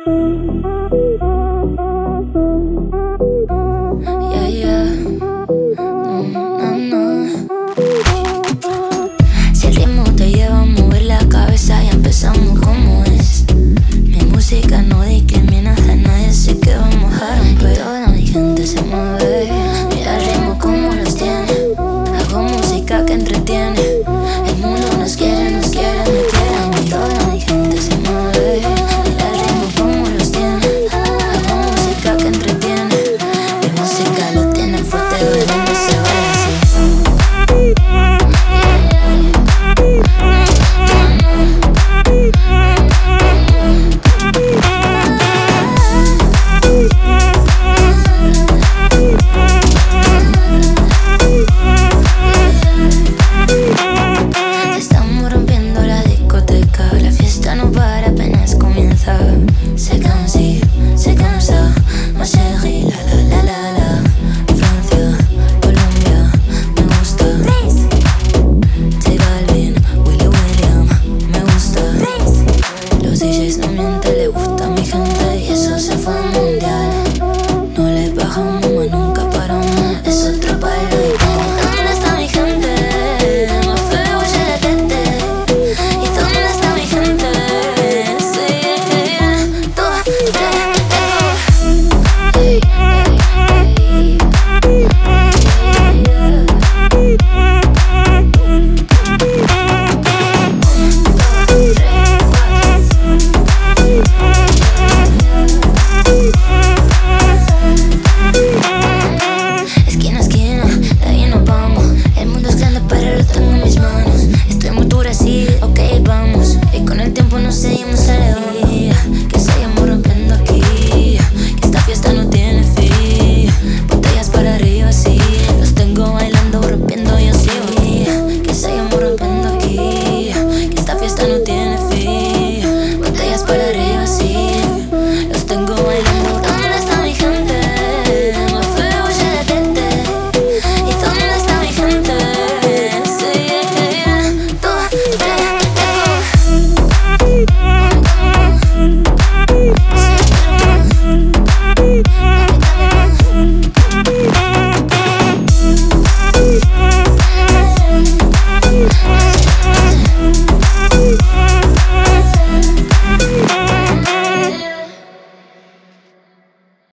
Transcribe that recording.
Yeah, yeah. No, no. Si el ritmo te lleva a mover la cabeza, ya empezamos como es. Mi música no discrimina a nadie, así que vamos a romper. Toda mi gente se mueve, mira el ritmo como los tiene. Hago música que entretiene. El mundo nos quiere, me quiere a mí. Toda mi gente se mueve, mira el ritmo como los tiene. Hago música que entretiene. Mi música lo tiene fuerte, bailando se baila así. Estamos rompiendo la discoteca, la fiesta no para, apenas comienza. C'est comme ça, ma chérie, la la la la la. Francia, Colombia, me gusta. J Balvin, Willy William, me gusta. Los DJs no mienten.